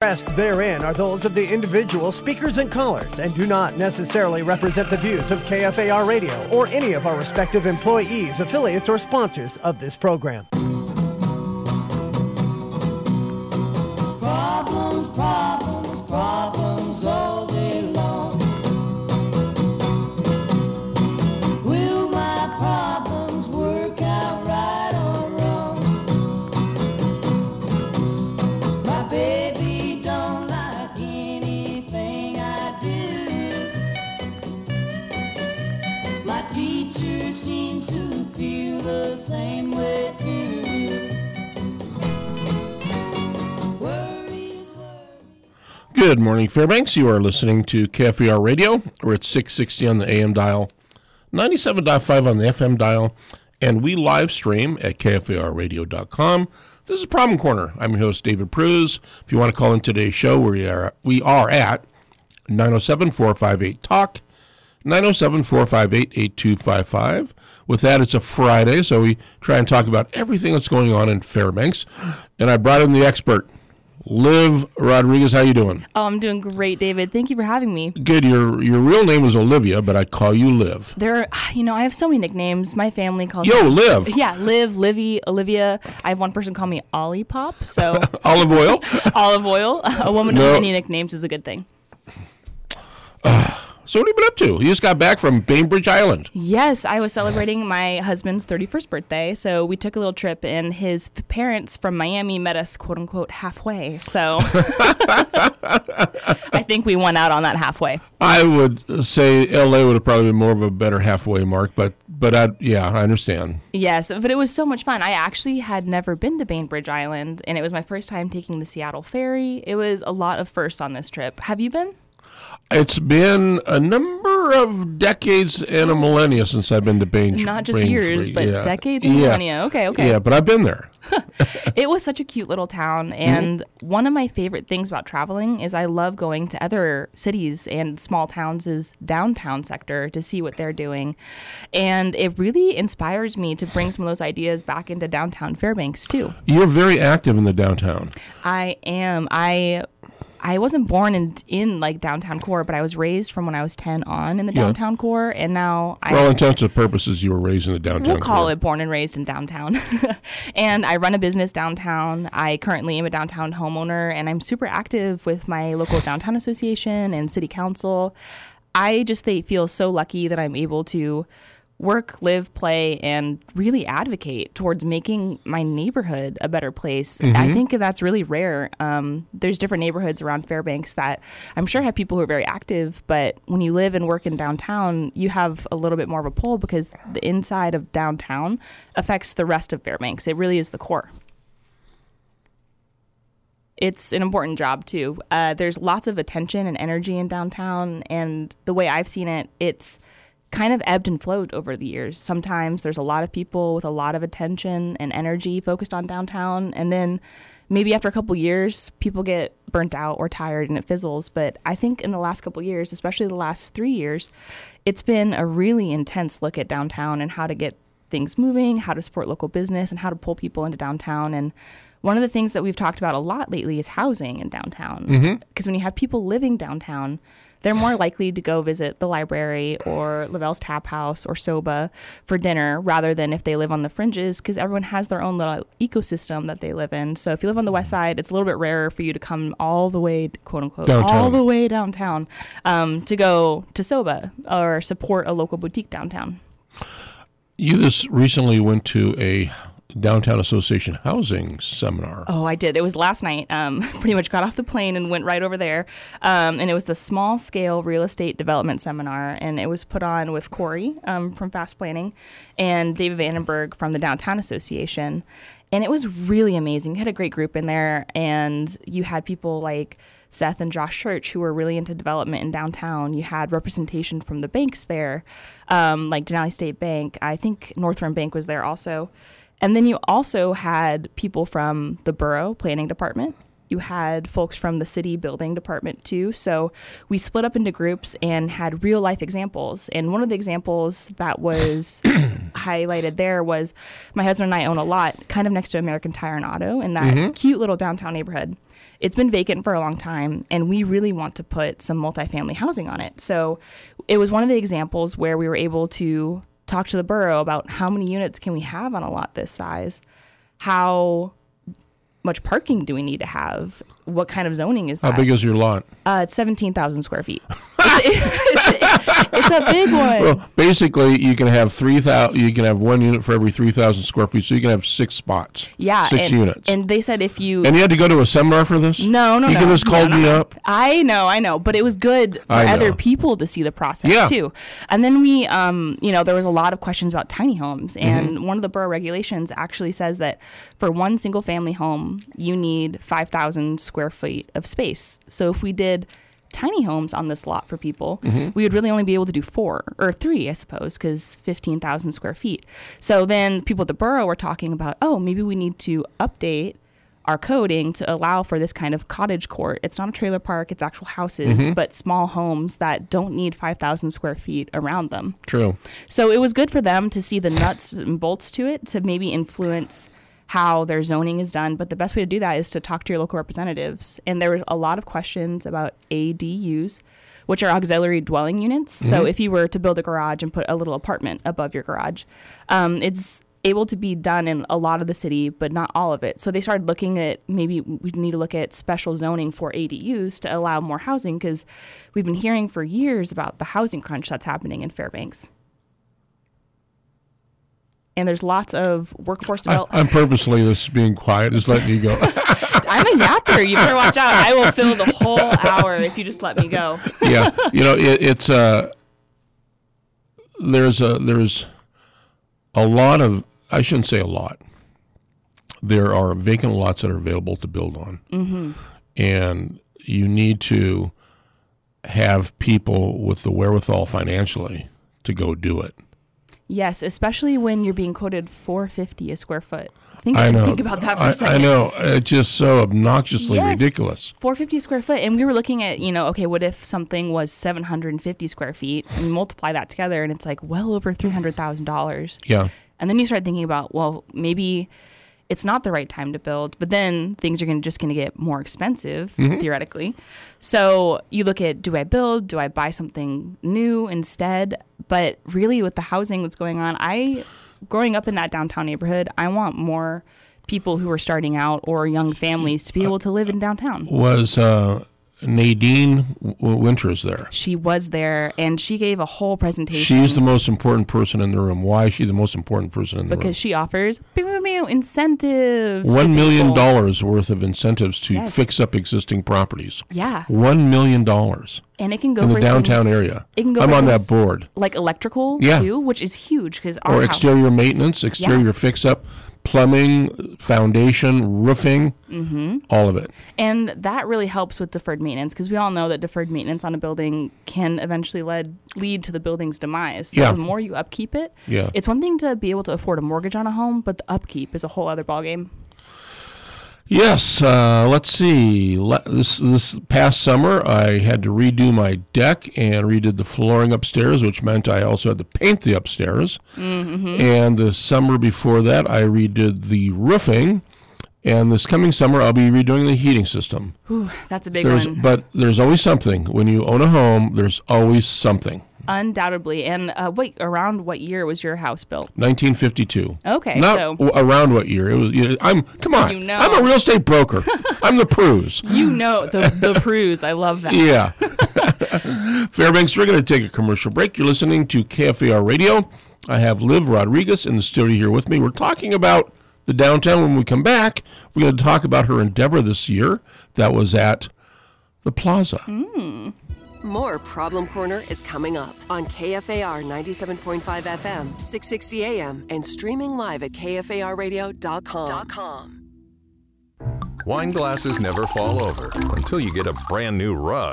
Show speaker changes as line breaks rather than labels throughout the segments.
expressed therein are those of the individual speakers and callers and do not necessarily represent the views of KFAR Radio or any of our respective employees, affiliates, or sponsors of this program.
Problems, problems, problems all day long. Will my problems work out right or wrong? My baby don't like anything I do. My teacher seems to feel the same way too.
Good morning, Fairbanks. You are listening to KFAR Radio. We're at 660 on the AM dial, 97.5 on the FM dial, and we live stream at KFARradio.com. This is Problem Corner. I'm your host, David Pruz. If you want to call in today's show, we are at 907-458-TALK, 907-458-8255. With that, it's a Friday, so we try and talk about everything that's going on in Fairbanks. And I brought in the expert, Liv Rodriguez. How you doing?
Oh, I'm doing great, David. Thank you for having me.
Good. Your real name is Olivia, but I call you Liv.
I have so many nicknames. My family calls
me
Liv.
Liv.
Yeah, Liv, Livy, Olivia. I have one person call me Ollie Pop, so
Olive oil.
Olive oil. A woman with many nicknames is a good thing.
So what have you been up to? You just got back from Bainbridge Island.
Yes, I was celebrating my husband's 31st birthday, so we took a little trip, and his parents from Miami met us, quote-unquote, halfway. So I think we won out on that halfway.
I would say L.A. would have probably been more of a better halfway mark, but I understand.
Yes, but it was so much fun. I actually had never been to Bainbridge Island, and it was my first time taking the Seattle ferry. It was a lot of firsts on this trip. Have you been?
It's been a number of decades and a millennia since I've been to Bainbridge.
Not just years, but decades and millennia. Okay.
Yeah, but I've been there.
It was such a cute little town, and one of my favorite things about traveling is I love going to other cities and small towns' downtown sector to see what they're doing. And it really inspires me to bring some of those ideas back into downtown Fairbanks, too.
You're very active in the downtown.
I am. I wasn't born in like downtown core, but I was raised from when I was 10 on in the downtown core, and now
for all intents and purposes, you were raised in the downtown core.
We'll call it born and raised in downtown. And I run a business downtown. I currently am a downtown homeowner, and I'm super active with my local downtown association and city council. I just feel so lucky that I'm able to work, live, play, and really advocate towards making my neighborhood a better place. I think that's really rare. There's different neighborhoods around Fairbanks that I'm sure have people who are very active, but when you live and work in downtown, you have a little bit more of a pull because the inside of downtown affects the rest of Fairbanks. It really is the core. It's an important job, too. There's lots of attention and energy in downtown, and the way I've seen it, it's kind of ebbed and flowed over the years. Sometimes there's a lot of people with a lot of attention and energy focused on downtown, and then maybe after a couple years, people get burnt out or tired and it fizzles. But I think in the last couple years, especially the last 3 years, it's been a really intense look at downtown and how to get things moving, how to support local business, and how to pull people into downtown. And one of the things that we've talked about a lot lately is housing in downtown. Because when you have people living downtown, they're more likely to go visit the library or Lavelle's Tap House or Soba for dinner rather than if they live on the fringes, because everyone has their own little ecosystem that they live in. So if you live on the west side, it's a little bit rarer for you to come all the way, quote unquote, downtown. All the way downtown to go to Soba or support a local boutique downtown.
You just recently went to a Downtown Association housing seminar.
Oh, I did. It was last night. Pretty much got off the plane and went right over there. And it was the small scale real estate development seminar. And it was put on with Corey from Fast Planning and David Vandenberg from the Downtown Association. And it was really amazing. You had a great group in there, and you had people like Seth and Josh Church, who were really into development in downtown. You had representation from the banks there, like Denali State Bank. I think Northern Bank was there also. And then you also had people from the borough planning department. You had folks from the city building department too. So we split up into groups and had real life examples. And one of the examples that was highlighted there was my husband and I own a lot kind of next to American Tire and Auto in that cute little downtown neighborhood. it's been vacant for a long time, and we really want to put some multifamily housing on it. So it was one of the examples where we were able to talk to the borough about how many units can we have on a lot this size, how much parking do we need to have, what kind of zoning is that?
How big is your lot?
It's 17,000 square feet. It's a big one.
Well, basically, you can have 3,000. You can have one unit for every 3,000 square feet, so you can have 6 spots.
Yeah,
6 units.
And they said if you
And you had to go to a seminar for this?
No.
You could have just called me up.
I know, but it was good for other people to see the process too. And then we, there was a lot of questions about tiny homes, and one of the borough regulations actually says that for one single family home, you need 5,000 square feet of space. So if we did tiny homes on this lot for people, we would really only be able to do 4 or 3, I suppose, because 15,000 square feet. So then people at the borough were talking about, maybe we need to update our coding to allow for this kind of cottage court. It's not a trailer park, it's actual houses, but small homes that don't need 5,000 square feet around them.
True.
So it was good for them to see the nuts and bolts to it, to maybe influence how their zoning is done. But the best way to do that is to talk to your local representatives. And there were a lot of questions about ADUs, which are auxiliary dwelling units. So if you were to build a garage and put a little apartment above your garage, it's able to be done in a lot of the city, but not all of it. So they started looking at, maybe we need to look at special zoning for ADUs to allow more housing, because we've been hearing for years about the housing crunch that's happening in Fairbanks. And there's lots of workforce development.
I'm purposely being quiet, just letting you go.
I'm a yapper. You better watch out. I will fill the whole hour if you just let me go.
Yeah, it's there's a lot of, I shouldn't say a lot. There are vacant lots that are available to build on, and you need to have people with the wherewithal financially to go do it.
Yes, especially when you're being quoted $450 a square foot.
Think
about that for a second.
I know. It's just so obnoxiously ridiculous.
$450 a square foot. And we were looking at, what if something was 750 square feet, and you multiply that together and it's like well over $300,000.
Yeah.
And then you start thinking about, well, maybe it's not the right time to build, but then things are just going to get more expensive, theoretically. So you look at, do I build? Do I buy something new instead? But really, with the housing that's going on, growing up in that downtown neighborhood, I want more people who are starting out or young families to be able to live in downtown.
Was Nadine Winters there?
She was there, and she gave a whole presentation.
She's the most important person in the room. Why is she the most important person in the room?
Because she offers incentives.
$1 million worth of incentives to fix up existing properties.
Yeah.
$1 million.
And it can go
in
for
the downtown
things,
area.
It can go
I'm
for
on
things
that board.
Like electrical too, which is huge because our house,
exterior maintenance, exterior fix up, plumbing, foundation, roofing, all of it.
And that really helps with deferred maintenance, because we all know that deferred maintenance on a building can eventually lead to the building's demise. So the more you upkeep it, it's one thing to be able to afford a mortgage on a home, but the upkeep is a whole other ballgame.
Yes, let's see. This past summer, I had to redo my deck and redid the flooring upstairs, which meant I also had to paint the upstairs. And the summer before that, I redid the roofing. And this coming summer, I'll be redoing the heating system.
Ooh, that's a big one.
But there's always something. When you own a home, there's always something.
Undoubtedly. And around what year was your house built?
1952.
Okay,
Not around what year. It was. Come on. I'm a real estate broker. I'm the Pruse.
The Pruse. I love that.
Yeah. Fairbanks, we're going to take a commercial break. You're listening to KFAR Radio. I have Liv Rodriguez in the studio here with me. We're talking about the downtown. When we come back, we're going to talk about her endeavor this year that was at the Plaza.
More Problem Corner is coming up on KFAR 97.5 FM, 660 AM, and streaming live at KFARradio.com.
Wine glasses never fall over until you get a brand new rug.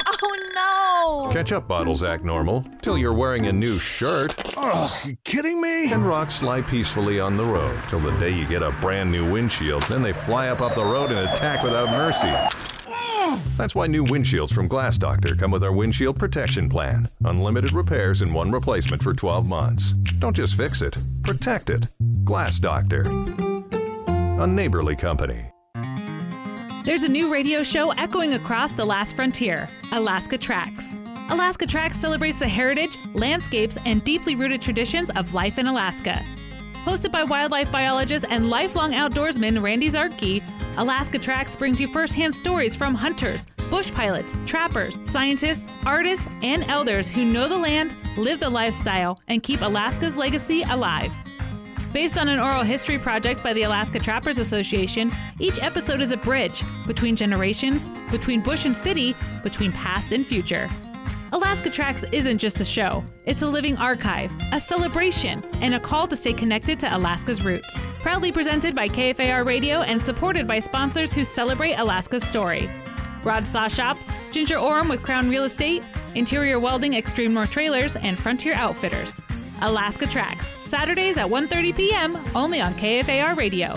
Oh, no!
Ketchup bottles act normal till you're wearing a new shirt.
Oh, you kidding me?
And rocks slide peacefully on the road till the day you get a brand new windshield. Then they fly up off the road and attack without mercy. That's why new windshields from Glass Doctor come with our windshield protection plan. Unlimited repairs and one replacement for 12 months. Don't just fix it, protect it. Glass Doctor. A neighborly company.
There's a new radio show echoing across the last frontier, Alaska Tracks. Alaska Tracks celebrates the heritage, landscapes, and deeply rooted traditions of life in Alaska. Hosted by wildlife biologist and lifelong outdoorsman Randy Zartke, Alaska Tracks brings you firsthand stories from hunters, bush pilots, trappers, scientists, artists, and elders who know the land, live the lifestyle, and keep Alaska's legacy alive. Based on an oral history project by the Alaska Trappers Association, each episode is a bridge between generations, between bush and city, between past and future. Alaska Tracks isn't just a show. It's a living archive, a celebration, and a call to stay connected to Alaska's roots. Proudly presented by KFAR Radio and supported by sponsors who celebrate Alaska's story. Rod Saw Shop, Ginger Orem with Crown Real Estate, Interior Welding Extreme North Trailers, and Frontier Outfitters. Alaska Tracks, Saturdays at 1:30 p.m., only on KFAR Radio.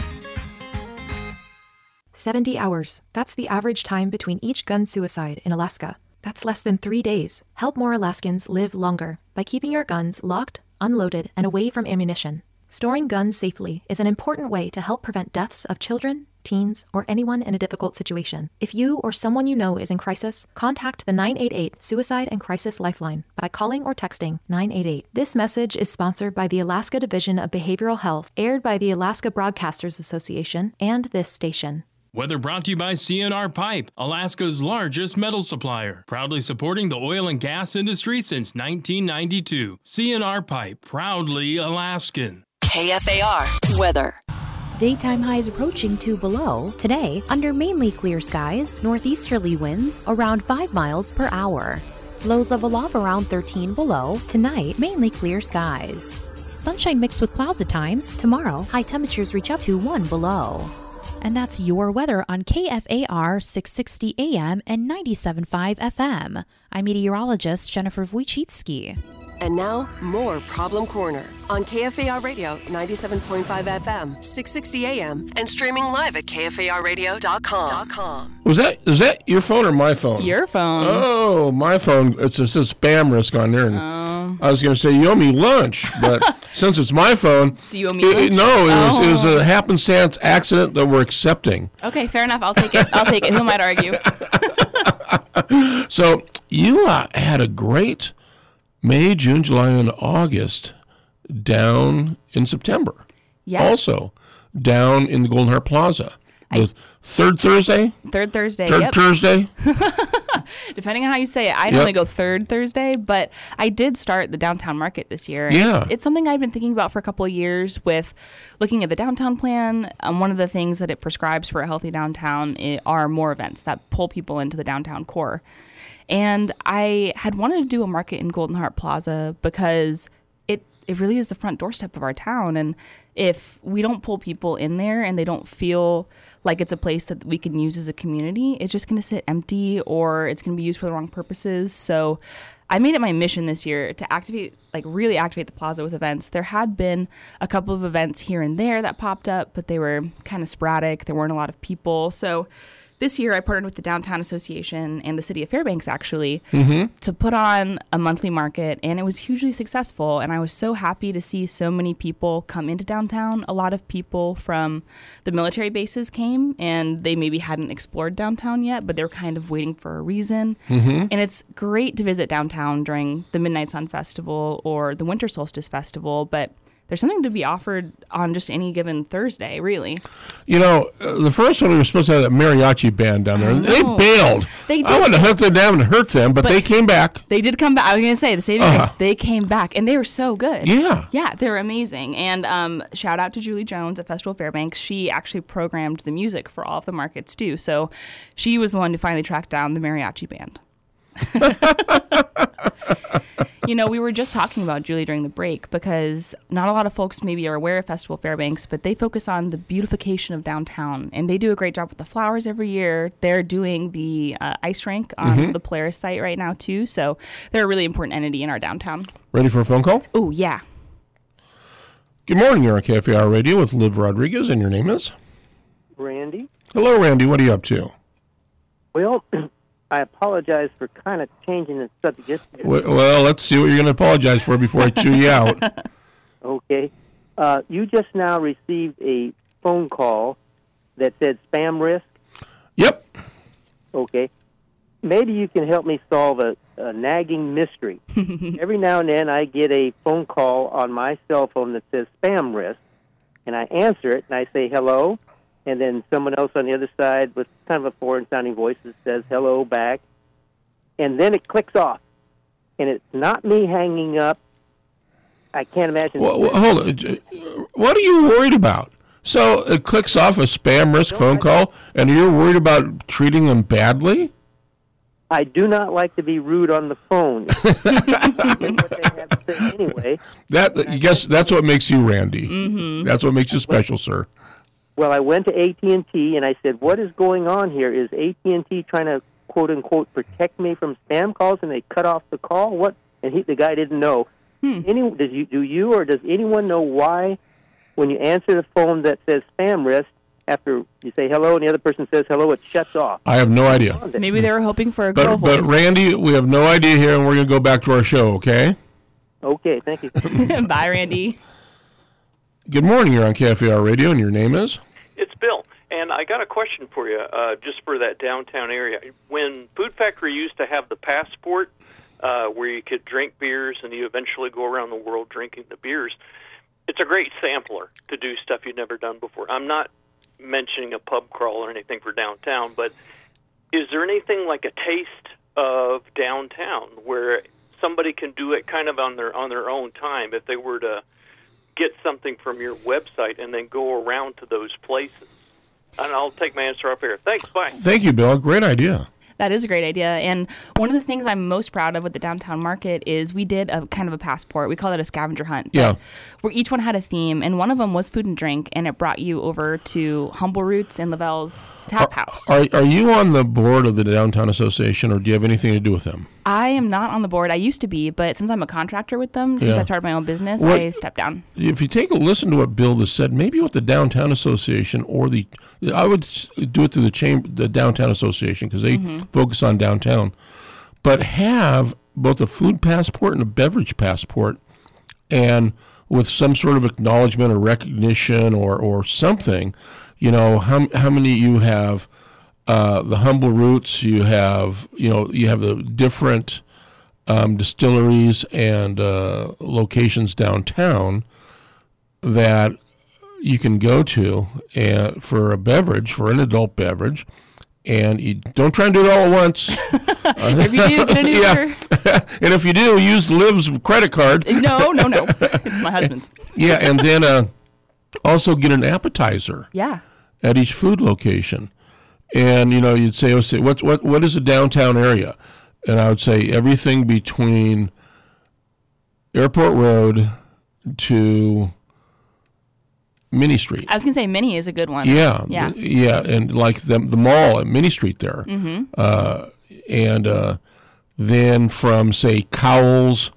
70 hours. That's the average time between each gun suicide in Alaska. That's less than 3 days. Help more Alaskans live longer by keeping your guns locked, unloaded, and away from ammunition. Storing guns safely is an important way to help prevent deaths of children, teens, or anyone in a difficult situation. If you or someone you know is in crisis, contact the 988 Suicide and Crisis Lifeline by calling or texting 988. This message is sponsored by the Alaska Division of Behavioral Health, aired by the Alaska Broadcasters Association, and this station.
Weather brought to you by C&R Pipe, Alaska's largest metal supplier, proudly supporting the oil and gas industry since 1992. C&R Pipe, proudly Alaskan.
KFAR weather.
Daytime highs approaching 2 below. Today, under mainly clear skies, northeasterly winds around 5 miles per hour. Lows level off around 13 below. Tonight, mainly clear skies. Sunshine mixed with clouds at times. Tomorrow, high temperatures reach up to 1 below. And that's your weather on KFAR 660 AM and 97.5 FM. I'm meteorologist Jennifer Wojcicki.
And now, more Problem Corner on KFAR Radio 97.5 FM, 660 AM, and streaming live at KFARradio.com.
Is that your phone or my phone?
Your phone.
Oh, my phone. It says spam risk on there. And I was going to say, you owe me lunch, but since it's my phone.
Do you owe me lunch?
No, it was a happenstance accident that we're accepting.
Okay, fair enough. I'll take it. Who might argue?
So you had a great May, June, July, and August down in September.
Yeah.
Also down in the Golden Heart Plaza. The third Thursday?
Third Thursday,
Third Thursday?
Depending on how you say it. I'd only go third Thursday, but I did start the downtown market this year.
Yeah.
It's something I've been thinking about for a couple of years with looking at the downtown plan. One of the things that it prescribes for a healthy downtown are more events that pull people into the downtown core. And I had wanted to do a market in Golden Heart Plaza because it really is the front doorstep of our town. And if we don't pull people in there and they don't feel like it's a place that we can use as a community, it's just going to sit empty or it's going to be used for the wrong purposes. So I made it my mission this year to really activate the plaza with events. There had been a couple of events here and there that popped up, but they were kind of sporadic. There weren't a lot of people. So this year, I partnered with the Downtown Association and the City of Fairbanks, actually, to put on a monthly market, and it was hugely successful, and I was so happy to see so many people come into downtown. A lot of people from the military bases came, and they maybe hadn't explored downtown yet, but they were kind of waiting for a reason. And it's great to visit downtown during the Midnight Sun Festival or the Winter Solstice Festival, but there's something to be offered on just any given Thursday, really. You know,
the first one we were supposed to have that mariachi band down there. They bailed.
They did.
I wanted to hunt them down and hurt them, but they came back.
They did come back. I was going to say, the Saving Grace, they came back, and they were so good.
Yeah.
Yeah, they were amazing. And shout out to Julie Jones at Festival Fairbanks. She actually programmed the music for all of the markets, too. So she was the one who finally tracked down the mariachi band. You know, we were just talking about Julie during the break because not a lot of folks maybe are aware of Festival Fairbanks, but they focus on the beautification of downtown, and they do a great job with the flowers every year. They're doing the ice rink on the Polaris site right now, too, so they're a really important entity in our downtown.
Ready for a phone call?
Oh, yeah.
Good morning. You're on KFAR Radio with Liv Rodriguez, and your name is?
Randy.
Hello, Randy. What are you up to?
Well, I apologize for kind of changing the subject.
Well, let's see what you're going to apologize for before I chew you out.
Okay. You just now received a phone call that said spam risk.
Yep.
Okay. Maybe you can help me solve a nagging mystery. Every now and then I get a phone call on my cell phone that says spam risk, and I answer it, and I say hello, and then someone else on the other side with kind of a foreign-sounding voice that says hello back, and then it clicks off, and it's not me hanging up. I can't imagine.
Well, hold on. What are you worried about? So it clicks off a spam risk phone call, and you're worried about treating them badly?
I do not like to be rude on the phone. What they have to say anyway.
That's what makes you Randy.
Mm-hmm.
That's what makes you special, sir.
Well, I went to AT&T, and I said, what is going on here? Is AT&T trying to, quote-unquote, protect me from spam calls, and they cut off the call? What? And the guy didn't know. Do you or does anyone know why when you answer the phone that says spam risk, after you say hello and the other person says hello, it shuts off?
I have no idea.
Maybe they were hoping for a girl voice.
But Randy, we have no idea here, and we're going to go back to our show, okay?
Okay, thank you.
Bye, Randy.
Good morning. You're on KFAR Radio, and your name is?
It's Bill, and I got a question for you, just for that downtown area. When Food Factory used to have the passport, where you could drink beers and you eventually go around the world drinking the beers, it's a great sampler to do stuff you've never done before. I'm not mentioning a pub crawl or anything for downtown, but is there anything like a taste of downtown where somebody can do it kind of on their own time if they were to get something from your website and then go around to those places? And I'll take my answer up here. Thanks, bye.
Thank you, Bill. Great idea.
That is a great idea. And one of the things I'm most proud of with the downtown market is we did a kind of a passport. We call it a scavenger hunt.
Yeah.
Where each one had a theme, and one of them was food and drink, and it brought you over to Humble Roots and Lavelle's Tap House.
Are you on the board of the Downtown Association, or do you have anything to do with them?
I am not on the board. I used to be, but since I'm a contractor with them, since I started my own business, I stepped down.
If you take a listen to what Bill has said, maybe with the Downtown Association or I would do it through the Downtown Association because they focus on downtown, but have both a food passport and a beverage passport, and with some sort of acknowledgement or recognition or something, how many you have. The Humble Roots, you have the different distilleries and locations downtown that you can go to for a beverage, for an adult beverage, and you don't try and do it all at once.
If you do, get an Uber.
And if you do, use Liv's credit card.
No. It's my husband's.
Yeah, and then also get an appetizer.
Yeah.
At each food location. And, you'd say, what is a downtown area? And I would say everything between Airport Road to Minnie Street.
I was going to say Minnie is a good one.
Yeah. And like the mall at Minnie Street there. Mm-hmm. And then from, say, Cowles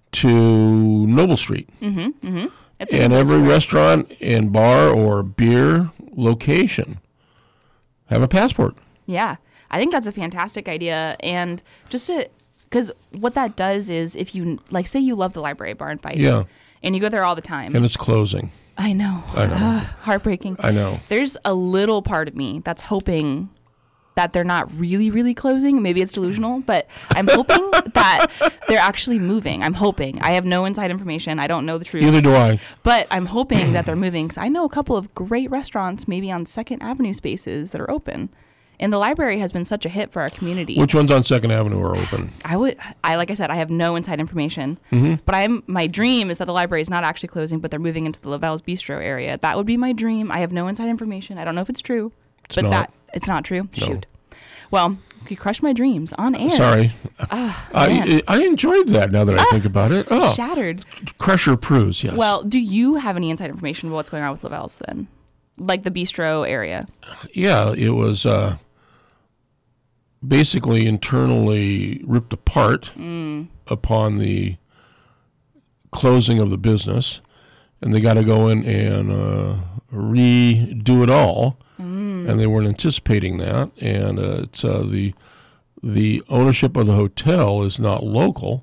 to Noble Street.
Mm-hmm. Mm-hmm.
And every restaurant and bar or beer location have a passport.
Yeah. I think that's a fantastic idea. And because what that does is if you, say you love the Library Bar and Bites. Yeah. And you go there all the time.
And it's closing.
I know. Heartbreaking.
I know.
There's a little part of me that's hoping that they're not really, really closing. Maybe it's delusional, but I'm hoping that they're actually moving. I'm hoping. I have no inside information. I don't know the truth.
Neither do I.
But I'm hoping that they're moving because I know a couple of great restaurants maybe on 2nd Avenue spaces that are open. And the library has been such a hit for our community.
Which ones on 2nd Avenue are open?
Like I said, I have no inside information.
Mm-hmm.
But my dream is that the library is not actually closing, but they're moving into the Lavelle's Bistro area. That would be my dream. I have no inside information. I don't know if it's true. It's not true? No. Shoot. Well, you crushed my dreams on air.
Sorry. I enjoyed that now that I think about it. Oh,
shattered.
Crusher Pruse, yes.
Well, do you have any inside information about what's going on with Lavelle's then? Like the bistro area?
Yeah, it was basically internally ripped apart upon the closing of the business. And they got to go in and redo it all. And they weren't anticipating that, and it's the ownership of the hotel is not local,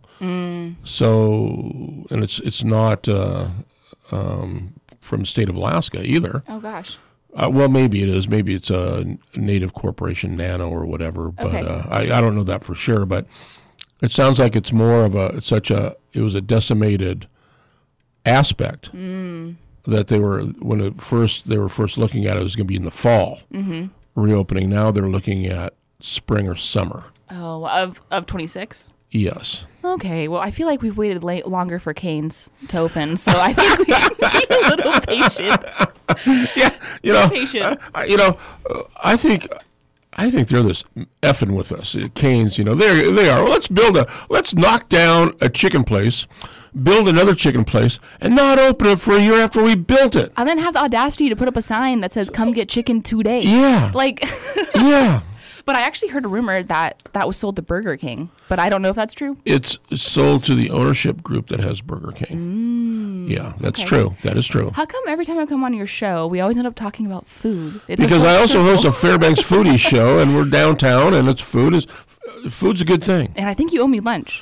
so and it's not from the state of Alaska either.
Oh gosh!
Well, maybe it is. Maybe it's a Native Corporation Nano or whatever. But
Okay.
I don't know that for sure. But it sounds like it's more of it was a decimated aspect that they were first looking at it was going to be in the fall reopening. Now they're looking at spring or summer.
Oh, of 26?
Yes.
Okay, well, I feel like we've waited longer for Cane's to open, so I think we can be a little patient.
Yeah,
patient.
I think they're this effing with us. Cane's, they are. Let's knock down a chicken place, build another chicken place, and not open it for a year after we built it.
And then have the audacity to put up a sign that says, "Come get chicken today."
Yeah. Yeah.
But I actually heard a rumor that was sold to Burger King, but I don't know if that's true.
It's sold to the ownership group that has Burger King. Yeah, that's true. That is true.
How come every time I come on your show, we always end up talking about food?
Because I also host a Fairbanks foodie show, and we're downtown, and food's a good thing.
And I think you owe me lunch.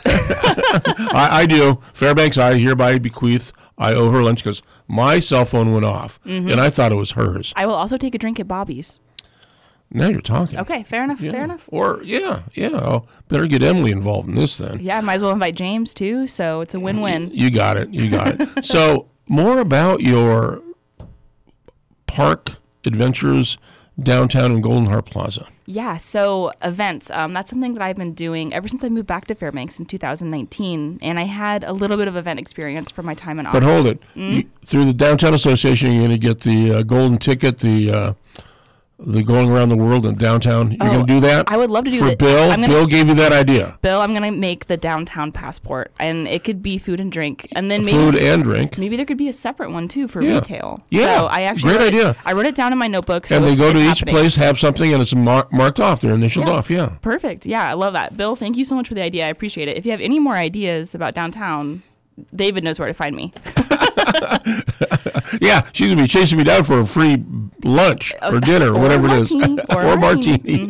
I do. Fairbanks, I hereby bequeath. I owe her lunch because my cell phone went off, and I thought it was hers.
I will also take a drink at Bobby's.
Now you're talking.
Okay, fair enough, fair enough.
Or, I'll better get Emily involved in this then.
Yeah, I might as well invite James too, so it's a win-win.
You got it. So, more about your park adventures downtown in Golden Heart Plaza.
Yeah, so events. That's something that I've been doing ever since I moved back to Fairbanks in 2019, and I had a little bit of event experience from my time in Austin.
But hold it. Through the Downtown Association, you're going to get the golden ticket, the going around the world in downtown. You're going to do that?
I would love to do
that. For Bill? Bill gave you that idea.
Bill, I'm going to make the downtown passport, and it could be food and drink. And then
food and drink.
Maybe there could be a separate one, too, for retail.
Yeah,
so I actually
great idea.
I wrote it down in my notebook. So
and they go to each
happening.
place, have something, and it's marked off. They're initialed off, yeah.
Perfect. Yeah, I love that. Bill, thank you so much for the idea. I appreciate it. If you have any more ideas about downtown, David knows where to find me.
Yeah, she's going to be chasing me down for a free lunch or dinner, or whatever it is. Or martini.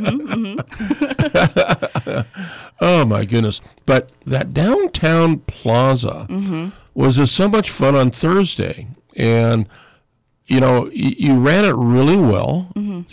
Oh, my goodness. But that downtown plaza was just so much fun on Thursday. And, you ran it really well.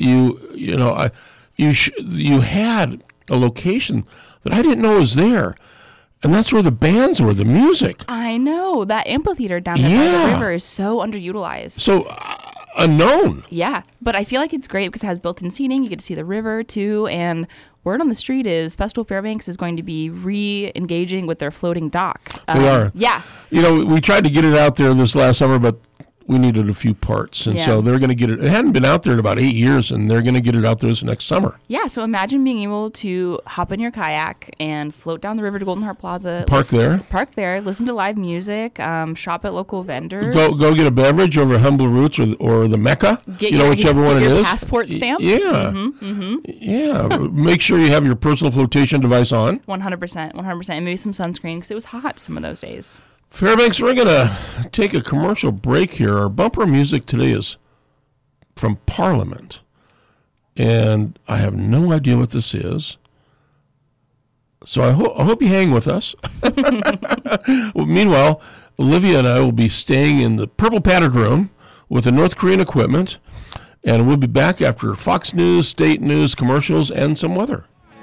You had a location that I didn't know was there. And that's where the bands were, the music.
I know. That amphitheater down there by the river is so underutilized.
So unknown.
Yeah. But I feel like it's great because it has built-in seating. You get to see the river, too. And word on the street is Festival Fairbanks is going to be re-engaging with their floating dock.
They are.
Yeah.
We tried to get it out there this last summer, but we needed a few parts. And so they're going to get it. It hadn't been out there in about 8 years, and they're going to get it out there this next summer.
Yeah, so imagine being able to hop in your kayak and float down the river to Golden Heart Plaza.
Park there,
listen to live music, shop at local vendors.
Go get a beverage over Humble Roots or the Mecca, whichever one it is.
Passport stamps.
Yeah. Yeah, make sure you have your personal flotation device on.
100%, and maybe some sunscreen because it was hot some of those days.
Fairbanks, we're going to take a commercial break here. Our bumper music today is from Parliament, and I have no idea what this is. So I hope you hang with us. Well, meanwhile, Olivia and I will be staying in the purple padded room with the North Korean equipment, and we'll be back after Fox News, State News, commercials, and some weather.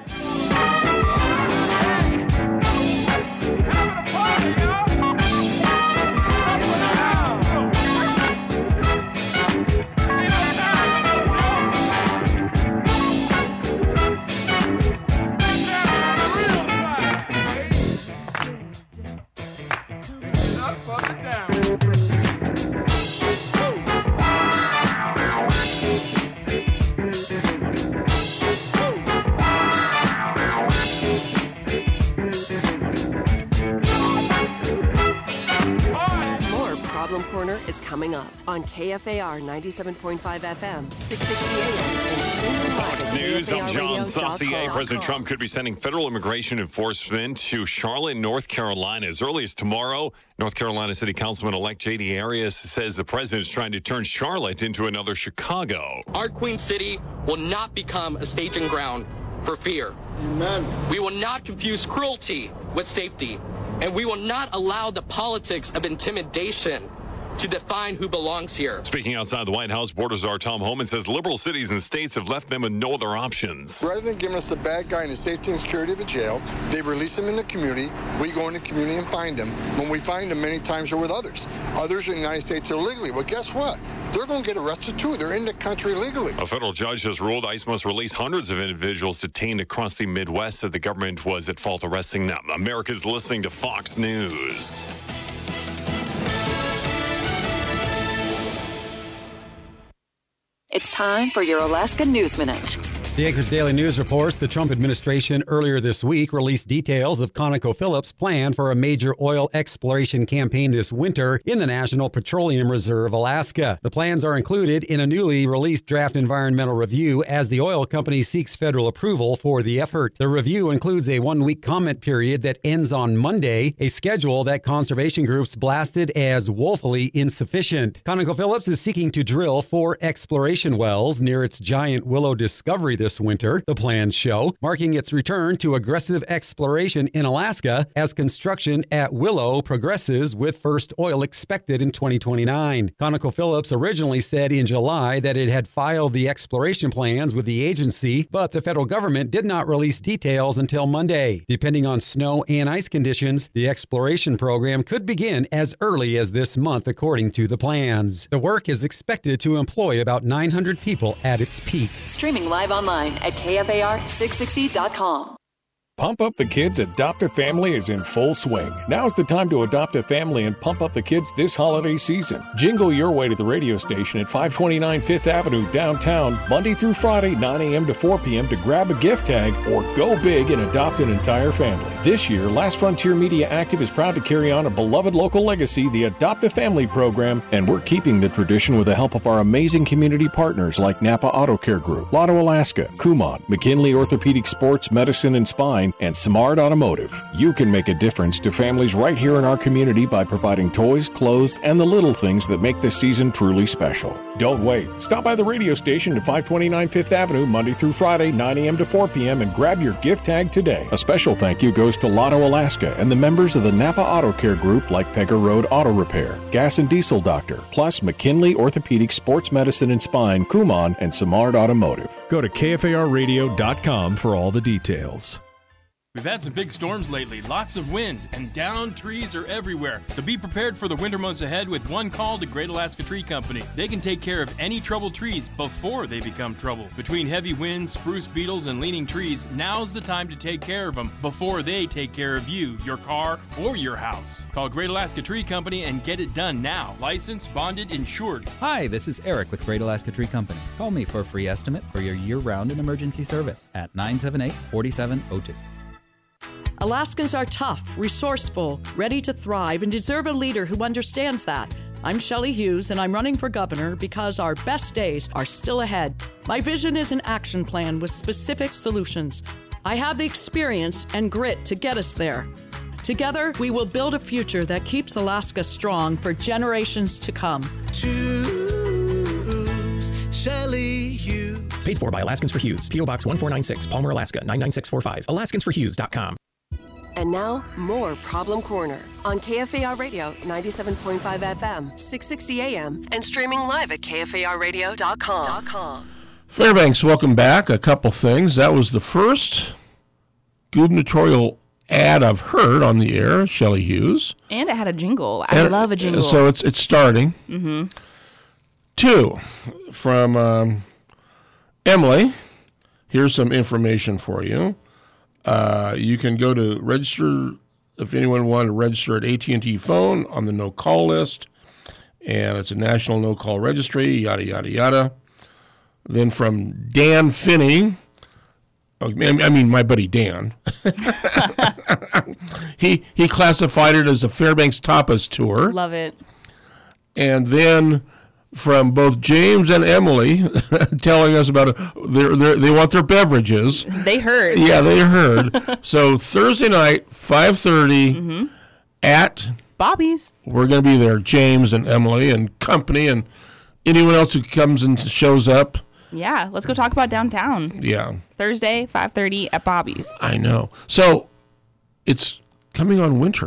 Corner is coming up on KFAR 97.5 FM, 660 AM, and streaming live at
News. I'm John Saucier.
KFARradio.com.
President Trump could be sending federal immigration enforcement to Charlotte, North Carolina as early as tomorrow. North Carolina City Councilman-elect J.D. Arias says the president is trying to turn Charlotte into another Chicago.
Our Queen City will not become a staging ground for fear. Amen. We will not confuse cruelty with safety, and we will not allow the politics of intimidation to define who belongs here.
Speaking outside the White House, border czar Tom Homan says liberal cities and states have left them with no other options.
Rather than giving us the bad guy in the safety and security of a jail, they release him in the community. We go in the community and find him. When we find him, many times they're with others. Others in the United States illegally. Well, guess what? They're going to get arrested too. They're in the country legally.
A federal judge has ruled ICE must release hundreds of individuals detained across the Midwest that the government was at fault arresting them. America's listening to Fox News.
It's time for your Alaska News Minute.
The Anchorage Daily News reports the Trump administration earlier this week released details of ConocoPhillips' plan for a major oil exploration campaign this winter in the National Petroleum Reserve, Alaska. The plans are included in a newly released draft environmental review as the oil company seeks federal approval for the effort. The review includes a one-week comment period that ends on Monday, a schedule that conservation groups blasted as woefully insufficient. ConocoPhillips is seeking to drill 4 exploration wells near its giant Willow discovery this winter, the plans show, marking its return to aggressive exploration in Alaska as construction at Willow progresses with first oil expected in 2029. ConocoPhillips originally said in July that it had filed the exploration plans with the agency, but the federal government did not release details until Monday. Depending on snow and ice conditions, the exploration program could begin as early as this month, according to the plans. The work is expected to employ about 900 people at its peak.
Streaming live online at KFAR660.com.
Pump Up the Kids Adopt a Family is in full swing. Now's the time to adopt a family and pump up the kids this holiday season. Jingle your way to the radio station at 529 5th Avenue downtown, Monday through Friday, 9 a.m. to 4 p.m. to grab a gift tag or go big and adopt an entire family. This year, Last Frontier Media Active is proud to carry on a beloved local legacy, the Adopt a Family program, and we're keeping the tradition with the help of our amazing community partners like Napa Auto Care Group, Lotto Alaska, Kumon, McKinley Orthopedic Sports, Medicine and Spine, and Smart Automotive. You can make a difference to families right here in our community by providing toys, clothes, and the little things that make this season truly special. Don't wait. Stop by the radio station at 529 5th Avenue, Monday through Friday, 9 a.m. to 4 p.m. and grab your gift tag today. A special thank you goes to Lotto Alaska and the members of the Napa Auto Care Group like Pegger Road Auto Repair, Gas and Diesel Doctor, plus McKinley Orthopedic Sports Medicine and Spine, Kumon, and Smart Automotive.
Go to KFARradio.com for all the details.
We've had some big storms lately, lots of wind, and downed trees are everywhere. So be prepared for the winter months ahead with one call to Great Alaska Tree Company. They can take care of any troubled trees before they become trouble. Between heavy winds, spruce beetles, and leaning trees, now's the time to take care of them before they take care of you, your car, or your house. Call Great Alaska Tree Company and get it done now. Licensed, bonded, insured.
Hi, this is Eric with Great Alaska Tree Company. Call me for a free estimate for your year-round and emergency service at 978-4702.
Alaskans are tough, resourceful, ready to thrive, and deserve a leader who understands that. I'm Shelley Hughes, and I'm running for governor because our best days are still ahead. My vision is an action plan with specific solutions. I have the experience and grit to get us there. Together, we will build a future that keeps Alaska strong for generations to come.
Choose Shelley Hughes.
Paid for by Alaskans for Hughes. P.O. Box 1496, Palmer, Alaska 99645. AlaskansForHughes.com.
And now, more Problem Corner on KFAR Radio 97.5 FM, 660 AM, and streaming live at KFARradio.com.
Fairbanks, welcome back. A couple things. That was the first gubernatorial ad I've heard on the air, Shelley Hughes.
And it had a jingle. I love a jingle.
So it's starting.
Mm-hmm.
2, from Emily. Here's some information for you. You can go to register, if anyone wanted to register at AT&T phone on the no-call list, and it's a national no-call registry, yada, yada, yada. Then from Dan Finney, I mean my buddy Dan, he classified it as a Fairbanks Tapas tour.
Love it.
And then from both James and Emily telling us about they want their beverages.
They heard.
Yeah, they heard. So Thursday night, 5:30 at
Bobby's.
We're going to be there, James and Emily and company and anyone else who comes and shows up.
Yeah, let's go talk about downtown.
Yeah. Thursday,
5:30 at Bobby's.
I know. So it's coming on winter.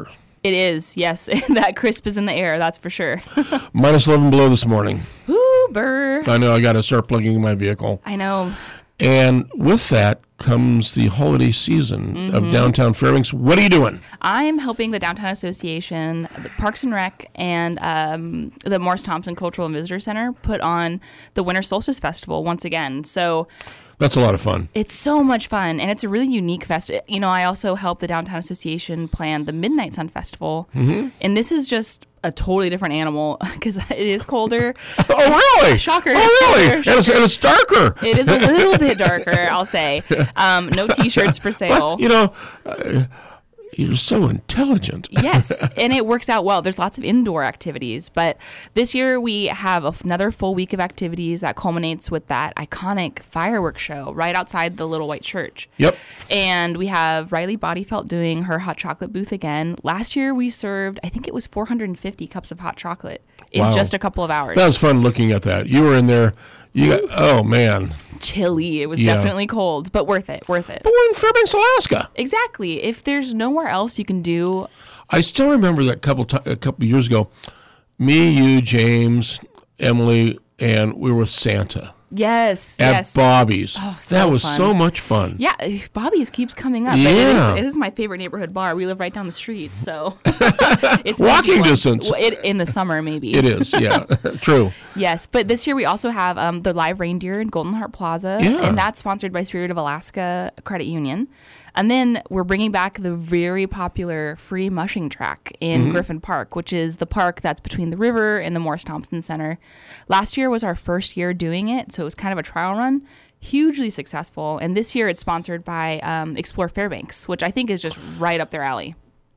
It is, yes. That crisp is in the air, that's for sure.
Minus 11 below this morning.
Woo, burr.
I know, I got to start plugging in my vehicle.
I know.
And with that comes the holiday season of downtown Fairbanks. What are you doing?
I'm helping the Downtown Association, the Parks and Rec, and the Morris Thompson Cultural and Visitor Center put on the Winter Solstice Festival once again. So
that's a lot of fun.
It's so much fun, and it's a really unique festival. You know, I also help the Downtown Association plan the Midnight Sun Festival, and this is just a totally different animal because it is colder.
Oh, really?
Shocker.
Oh, really? And it's darker.
It is a little bit darker, I'll say. No T-shirts for sale.
But, you know, you're so intelligent.
Yes, and it works out well. There's lots of indoor activities, but this year we have another full week of activities that culminates with that iconic fireworks show right outside the Little White Church.
Yep.
And we have Riley Bodyfelt doing her hot chocolate booth again. Last year we served, I think it was 450 cups of hot chocolate in just a couple of hours.
That was fun looking at that. You were in there. You got, oh, man.
Chilly. It was definitely cold, but worth it. Worth it.
But we're in Fairbanks, Alaska.
Exactly. If there's nowhere else you can do.
I still remember that a couple years ago, me, you, James, Emily, and we were with Santa.
Yes.
At Bobby's.
Oh, so
that was
fun.
so much fun.
Yeah, Bobby's keeps coming up.
Yeah.
It is my favorite neighborhood bar. We live right down the street, so it's
walking distance.
Well, in the summer, maybe.
It is, yeah. True.
Yes, but this year we also have the live reindeer in Golden Heart Plaza, and that's sponsored by Spirit of Alaska Credit Union. And then we're bringing back the very popular free mushing track in Griffin Park, which is the park that's between the river and the Morris Thompson Center. Last year was our first year doing it, so it was kind of a trial run. Hugely successful. And this year it's sponsored by Explore Fairbanks, which I think is just right up their alley.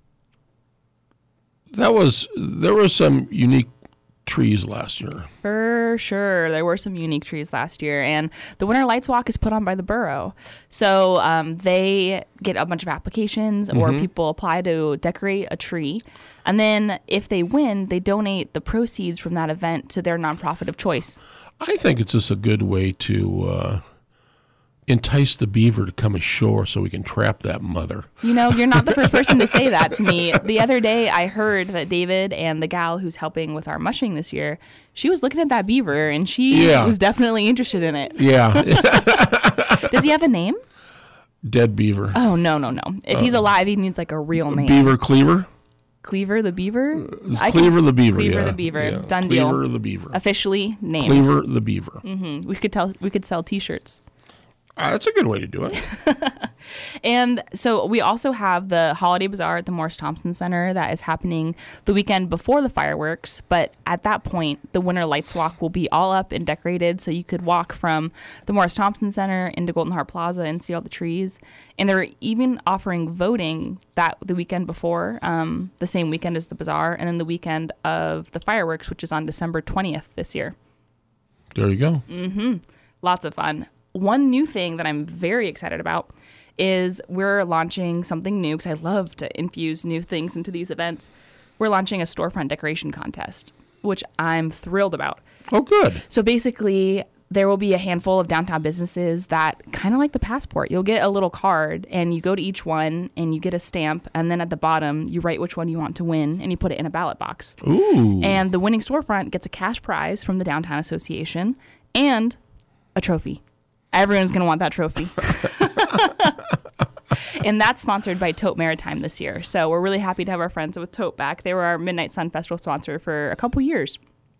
There were some unique trees last year.
For sure. There were some unique trees last year. And the Winter Lights Walk is put on by the borough. So they get a bunch of applications or people apply to decorate a tree. And then if they win, they donate the proceeds from that event to their nonprofit of choice.
I think it's just a good way to entice the beaver to come ashore so we can trap that mother.
You know, you're not the first person to say that to me. The other day, I heard that David and the gal who's helping with our mushing this year, she was looking at that beaver, and she was definitely interested in it.
Yeah.
Does he have a name?
Dead beaver.
Oh, no. If he's alive, he needs like a real name.
Beaver Cleaver?
Cleaver the Beaver?
Cleaver the Beaver,
Cleaver the Beaver.
Yeah.
Done deal.
Cleaver the Beaver.
Officially named.
Cleaver the Beaver.
We could sell T-shirts.
That's a good way to do it.
And so we also have the Holiday Bazaar at the Morris Thompson Center that is happening the weekend before the fireworks. But at that point, the Winter Lights Walk will be all up and decorated. So you could walk from the Morris Thompson Center into Golden Heart Plaza and see all the trees. And they're even offering voting the weekend before, the same weekend as the bazaar, and then the weekend of the fireworks, which is on December 20th this year.
There you go.
Lots of fun. One new thing that I'm very excited about is we're launching something new, because I love to infuse new things into these events. We're launching a storefront decoration contest, which I'm thrilled about.
Oh, good.
So basically, there will be a handful of downtown businesses that, kind of like the passport, you'll get a little card, and you go to each one, and you get a stamp, and then at the bottom, you write which one you want to win, and you put it in a ballot box.
Ooh.
And the winning storefront gets a cash prize from the Downtown Association and a trophy. Everyone's going to want that trophy. And that's sponsored by Tote Maritime this year. So we're really happy to have our friends with Tote back. They were our Midnight Sun Festival sponsor for a couple years.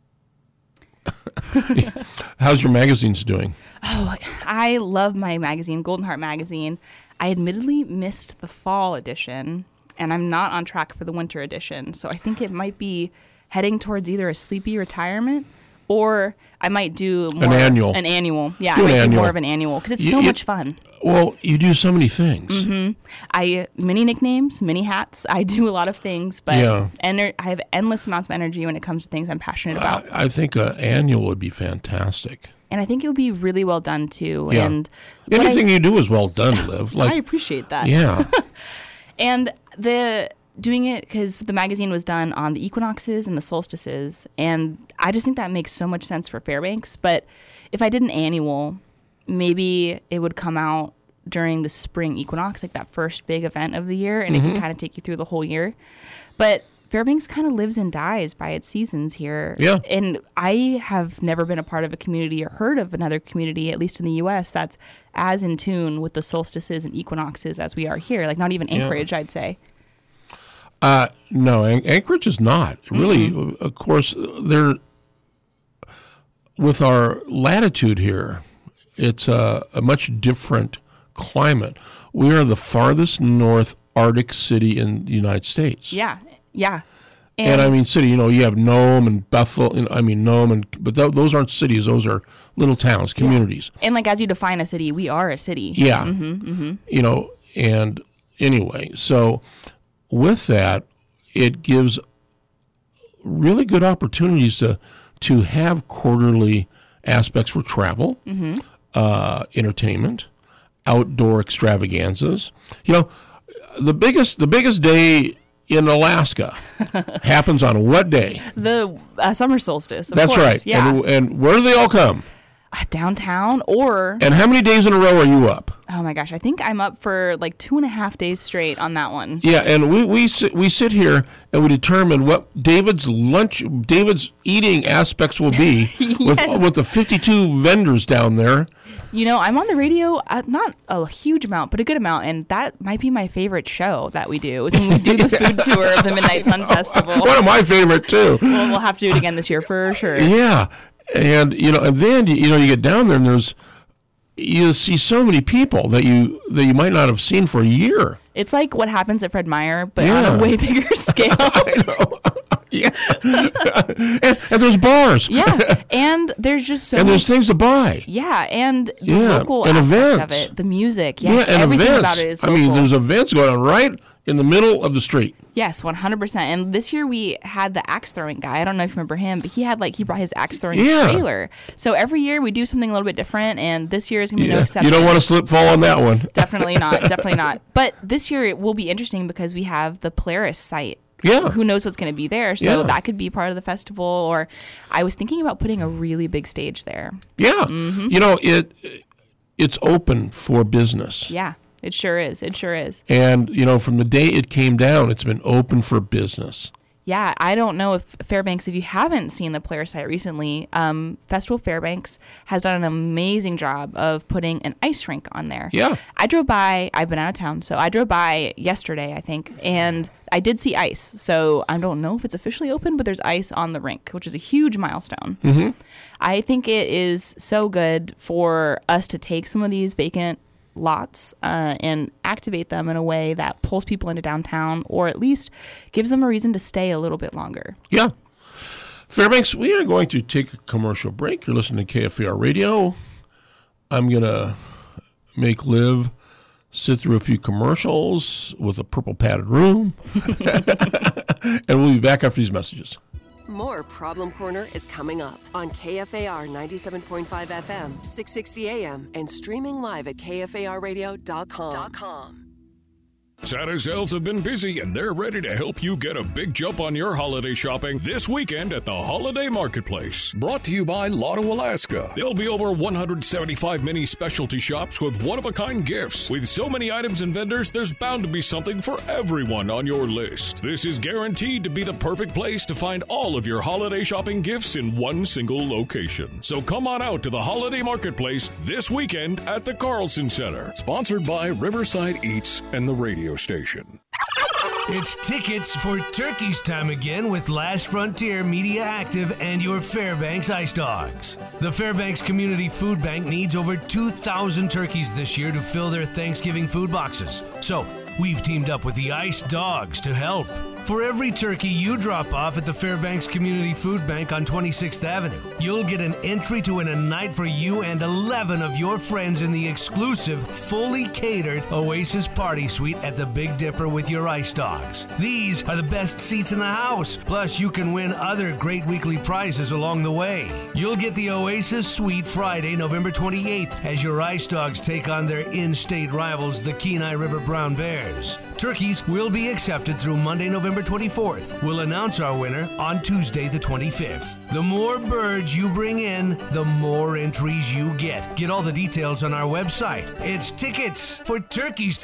How's your magazines doing?
Oh, I love my magazine, Golden Heart Magazine. I admittedly missed the fall edition, and I'm not on track for the winter edition. So I think it might be heading towards either a sleepy retirement, or I might do more
an annual.
Yeah, I might do more of an annual because it's so much fun.
Well, you do so many things.
Many nicknames, many hats. I do a lot of things, but I have endless amounts of energy when it comes to things I'm passionate about.
I think an annual would be fantastic.
And I think it would be really well done too.
Yeah.
And
anything you do is well done, Liv.
I appreciate that.
Yeah.
And doing it because the magazine was done on the equinoxes and the solstices, and I just think that makes so much sense for Fairbanks. But if I did an annual, maybe it would come out during the spring equinox, like that first big event of the year, and it can kind of take you through the whole year. But Fairbanks kind of lives and dies by its seasons here.
Yeah.
And I have never been a part of a community or heard of another community, at least in the U.S., that's as in tune with the solstices and equinoxes as we are here. Like not even Anchorage, I'd say.
No, Anchorage is not. Really, of course, they're with our latitude here, it's a much different climate. We are the farthest north Arctic city in the United States.
Yeah.
And I mean city, you have Nome and Bethel, but those aren't cities. Those are little towns, communities.
And like as you define a city, we are a city.
Yeah. And anyway, so with that, it gives really good opportunities to have quarterly aspects for travel, entertainment, outdoor extravaganzas. The biggest day in Alaska happens on what day?
The summer solstice. Of
That's
course.
right.
Yeah.
And where do they all come?
Downtown or...
And how many days in a row are you up?
Oh my gosh, I think I'm up for like 2.5 days straight on that one.
Yeah, and we sit here and we determine what David's eating aspects will be with the 52 vendors down there.
I'm on the radio, not a huge amount, but a good amount, and that might be my favorite show that we do, is when we do the food tour of the Midnight Sun Festival.
One of my favorite, too.
Well, we'll have to do it again this year for sure.
Yeah, and then you get down there and you see so many people that you might not have seen for a year.
It's like what happens at Fred Meyer, but on a way bigger scale.
I know. Yeah. and there's bars.
Yeah. And there's just so
and
many,
there's things to buy.
Yeah. And the local
and
aspect
events
of it, the music. Yes.
And
everything
events.
about it is local.
I mean, there's events going on right in the middle of the street.
Yes, 100%. And this year we had the axe throwing guy. I don't know if you remember him, but he brought his axe throwing trailer. So every year we do something a little bit different, and this year is going to be no exception.
You don't want to slip fall on that one.
Definitely not. Definitely not. But this year it will be interesting because we have the Polaris site.
Yeah.
Who knows what's going to be there? So that could be part of the festival. Or I was thinking about putting a really big stage there.
Yeah. It's open for business.
Yeah. It sure is. It sure is.
And, from the day it came down, it's been open for business.
Yeah, I don't know if Fairbanks, if you haven't seen the Polaris site recently, Festival Fairbanks has done an amazing job of putting an ice rink on there.
Yeah.
I drove by, I've been out of town, so I drove by yesterday, I think, and I did see ice. So I don't know if it's officially open, but there's ice on the rink, which is a huge milestone.
Mm-hmm.
I think it is so good for us to take some of these vacant lots and activate them in a way that pulls people into downtown, or at least gives them a reason to stay a little bit longer.
Yeah. Fairbanks, we are going to take a commercial break. You're listening to KFAR Radio. I'm going to make Liv sit through a few commercials with a purple padded room. And we'll be back after these messages.
More Problem Corner is coming up on KFAR 97.5 FM, 660 AM, and streaming live at KFARradio.com.
Santa's elves have been busy, and they're ready to help you get a big jump on your holiday shopping this weekend at the Holiday Marketplace. Brought to you by Lotto Alaska. There'll be over 175 mini specialty shops with one-of-a-kind gifts. With so many items and vendors, there's bound to be something for everyone on your list. This is guaranteed to be the perfect place to find all of your holiday shopping gifts in one single location. So come on out to the Holiday Marketplace this weekend at the Carlson Center. Sponsored by Riverside Eats and the radio station.
It's tickets for Turkey's time again with Last Frontier Media Active and your Fairbanks Ice Dogs. The Fairbanks Community Food Bank needs over 2,000 turkeys this year to fill their Thanksgiving food boxes. So, we've teamed up with the Ice Dogs to help. For every turkey you drop off at the Fairbanks Community Food Bank on 26th Avenue, you'll get an entry to win a night for you and 11 of your friends in the exclusive, fully catered Oasis Party Suite at the Big Dipper with your Ice Dogs. These are the best seats in the house. Plus, you can win other great weekly prizes along the way. You'll get the Oasis Suite Friday, November 28th, as your Ice Dogs take on their in-state rivals, the Kenai River Brown Bears. Turkeys will be accepted through Monday, November November 24th. We'll announce our winner on Tuesday the 25th. The more birds you bring in, the more entries you get. Get all the details on our website. It's Tickets for Turkeys.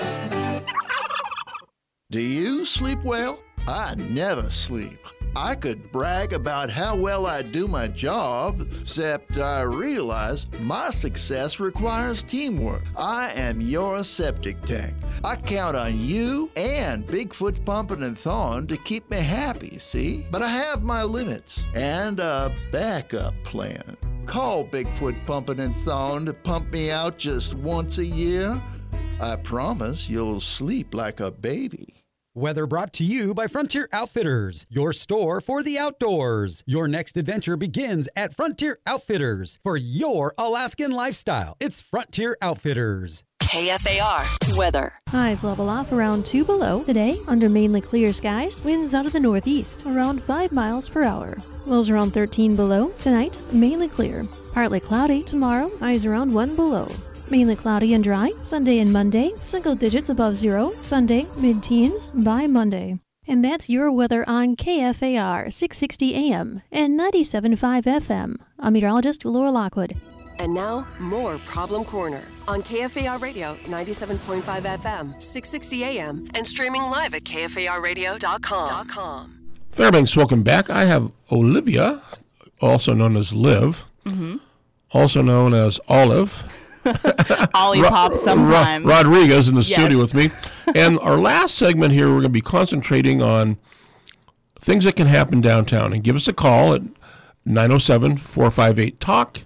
Do you sleep well? I never sleep. I could brag about how well I do my job, except I realize my success requires teamwork. I am your septic tank. I count on you and Bigfoot Pumping and Thawing to keep me happy, see? But I have my limits and a backup plan. Call Bigfoot Pumping and Thawing to pump me out just once a year. I promise you'll sleep like a baby.
Weather brought to you by Frontier Outfitters, your store for the outdoors. Your next adventure begins at Frontier Outfitters. For your Alaskan lifestyle, it's Frontier Outfitters.
KFAR weather.
Highs level off around 2 below today under mainly clear skies. Winds out of the northeast around 5 miles per hour. Lows around 13 below tonight, mainly clear. Partly cloudy tomorrow, highs around 1 below. Mainly cloudy and dry, Sunday and Monday, single digits above zero, Sunday, mid-teens by Monday. And that's your weather on KFAR 660 AM and 97.5 FM. I'm meteorologist Laura Lockwood.
And now, more Problem Corner on KFAR Radio 97.5 FM, 660 AM, and streaming live at KFARradio.com.
Fairbanks, welcome back. I have Olivia, also known as Liv, also known as Olive.
Ollie Pop sometimes.
Rodriguez in the studio with me. And our last segment here, we're going to be concentrating on things that can happen downtown. And give us a call at 907-458-TALK,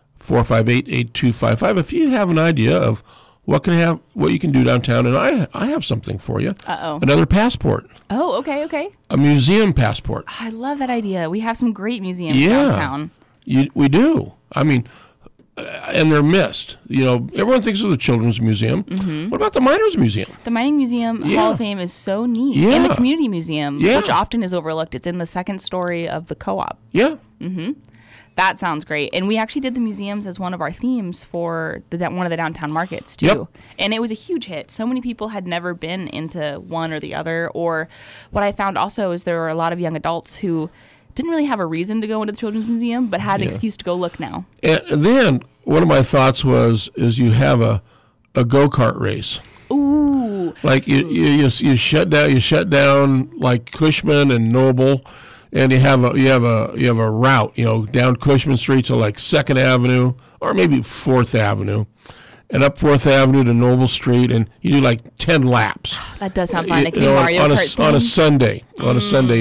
458-8255, if you have an idea of what you can do downtown. And I have something for you.
Uh-oh.
Another passport.
Oh, okay.
A museum passport.
I love that idea. We have some great museums downtown.
We do. I mean, and they're missed. You know, everyone thinks of the Children's Museum. What about the Miners Museum?
The Mining Museum Hall of Fame is so neat.
Yeah.
And the Community Museum, which often is overlooked. It's in the second story of the co-op.
Yeah.
That sounds great. And we actually did the museums as one of our themes for one of the downtown markets, too.
Yep.
And it was a huge hit. So many people had never been into one or the other. Or what I found also is there were a lot of young adults who didn't really have a reason to go into the Children's Museum, but had an excuse to go look now.
And then one of my thoughts is you have a go-kart race.
Ooh.
Like you shut down like Cushman and Noble, and you have a route, down Cushman Street to like 2nd Avenue or maybe 4th Avenue. And up 4th Avenue to Noble Street, and you do like 10 laps.
That does sound fun. Like Mario Kart
on a Sunday. On a Sunday,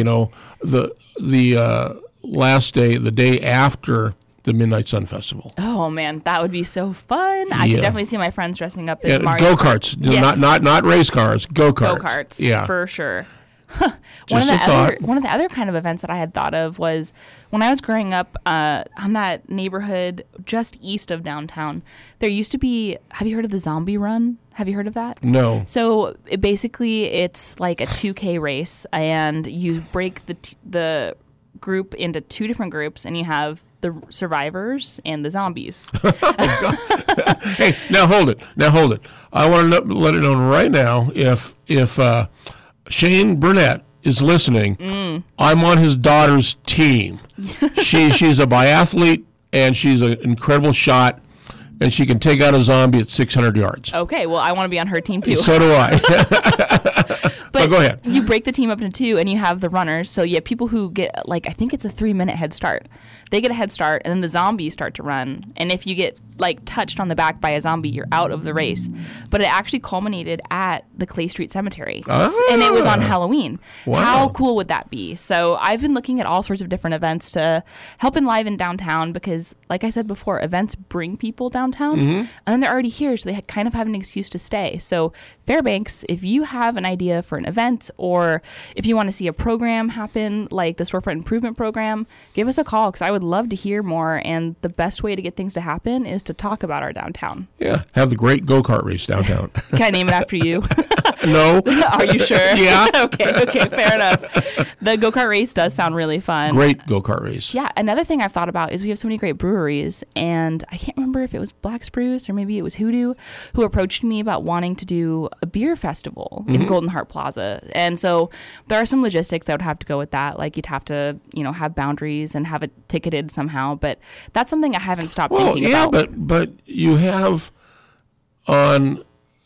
the last day, the day after the Midnight Sun Festival.
Oh man, that would be so fun! I could definitely see my friends dressing up as
go
Mario
karts,
Yes.
not race cars. Go karts.
Go karts.
Yeah,
for sure.
One
of the other kind of events that I had thought of was when I was growing up on that neighborhood just east of downtown. There used to be. Have you heard of the Zombie Run? Have you heard of that?
No.
So it's like a 2K race, and you break the group into 2 different groups, and you have the survivors and the zombies.
Hey, now hold it. I want to let it know right now if Shane Burnett is listening, I'm on his daughter's team. She's a biathlete, and she's an incredible shot, and she can take out a zombie at 600 yards.
Okay, well, I want to be on her team, too.
So do I. But go ahead.
You break the team up into 2, and you have the runners. So you have people who get, I think it's a 3-minute head start. They get a head start, and then the zombies start to run. And if you get, touched on the back by a zombie, you're out of the race. But it actually culminated at the Clay Street Cemetery. And it was on Halloween.
Wow.
How cool would that be? So I've been looking at all sorts of different events to help enliven downtown because, like I said before, events bring people downtown. And then they're already here, so they kind of have an excuse to stay. So Fairbanks, if you have an idea for an event or if you want to see a program happen like the Storefront Improvement Program, give us a call because I would love to hear more. And the best way to get things to happen is to talk about our downtown.
Yeah, have the great go-kart race downtown.
Can I name it after you?
No.
Are you sure?
Yeah.
Okay, fair enough. The go-kart race does sound really fun.
Great go-kart race.
Yeah, another thing I've thought about is we have so many great breweries, and I can't remember if it was Black Spruce or maybe it was Hoodoo who approached me about wanting to do a beer festival in Golden Heart Plaza. And so there are some logistics that would have to go with that. Like you'd have to, have boundaries and have it ticketed somehow. But that's something I haven't stopped thinking about.
Yeah, but you have on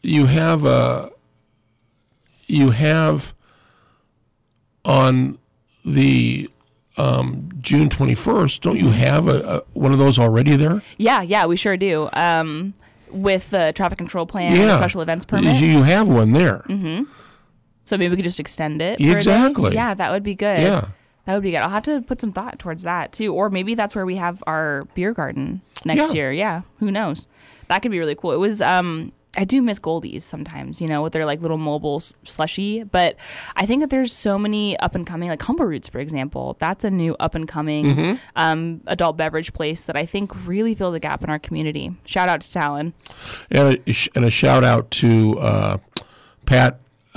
the June 21st, don't you have a one of those already there?
Yeah, we sure do. With the traffic control plan and the special events permit.
You have one there.
Mm-hmm. So maybe we could just extend it.
Exactly.
For a day. Yeah, that would be good.
Yeah.
That would be good. I'll have to put some thought towards that too. Or maybe that's where we have our beer garden next year. Yeah, who knows? That could be really cool. It was, I do miss Goldie's sometimes, with their like little mobile slushy. But I think that there's so many up and coming, like Humble Roots, for example. That's a new up and coming adult beverage place that I think really fills a gap in our community. Shout out to Talon.
And a shout out to Pat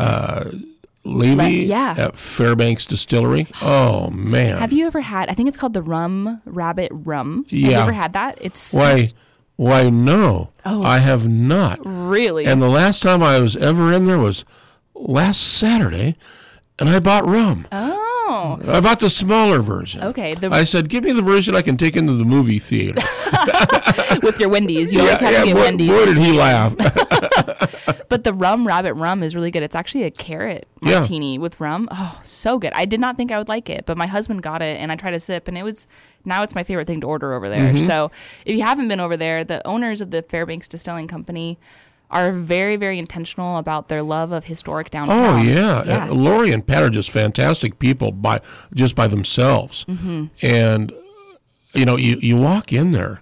Levy at Fairbanks Distillery. Oh, man.
Have you ever had, I think it's called the Rum Rabbit Rum.
Yeah.
Have you ever had that? It's
Why, no.
Oh.
I have not.
Really?
And the last time I was ever in there was last Saturday, and I bought rum.
Oh.
I bought the smaller version.
Okay.
I said, give me the version I can take into the movie theater.
With your Wendy's. You always have to get Wendy's.
Boy, did he laugh.
But the Rum Rabbit Rum is really good. It's actually a carrot martini with rum. Oh, so good. I did not think I would like it, but my husband got it, and I tried a sip, and now it's my favorite thing to order over there. So if you haven't been over there, the owners of the Fairbanks Distilling Company are very, very intentional about their love of historic downtown.
Oh, yeah. Lori and Pat are just fantastic people by themselves. And, you walk in there,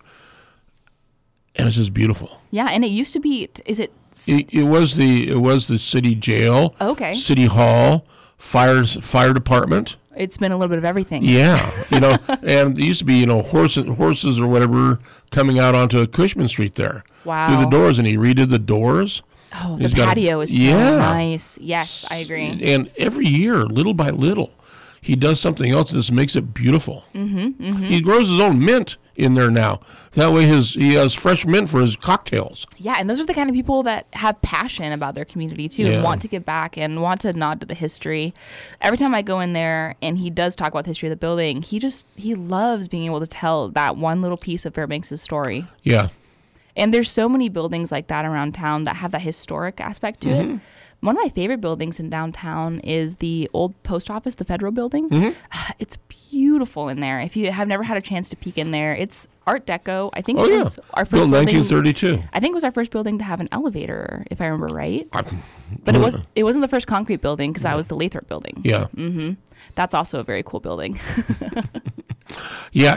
and it's just beautiful.
Yeah, and it used to be,
It was the city jail, city hall, fire department.
It's been a little bit of everything.
Yeah, and it used to be horses or whatever coming out onto Cushman Street there.
Wow.
Through the doors, and he redid the doors.
Oh, the patio is so nice. Yes, I agree.
And every year, little by little, he does something else that just makes it beautiful. He grows his own mint in there now. That way he has fresh mint for his cocktails.
Yeah, and those are the kind of people that have passion about their community too, and want to give back and want to nod to the history. Every time I go in there and he does talk about the history of the building, he loves being able to tell that one little piece of Fairbanks' story.
Yeah.
And there's so many buildings like that around town that have that historic aspect to it. One of my favorite buildings in downtown is the old post office, the Federal Building. It's beautiful in there. If you have never had a chance to peek in there, it's Art Deco. I think it was our first
built
building.
1932.
I think it was our first building to have an elevator, if I remember right. But it wasn't the first concrete building because that was the Lathrop Building.
Yeah.
That's also a very cool building.
Yeah,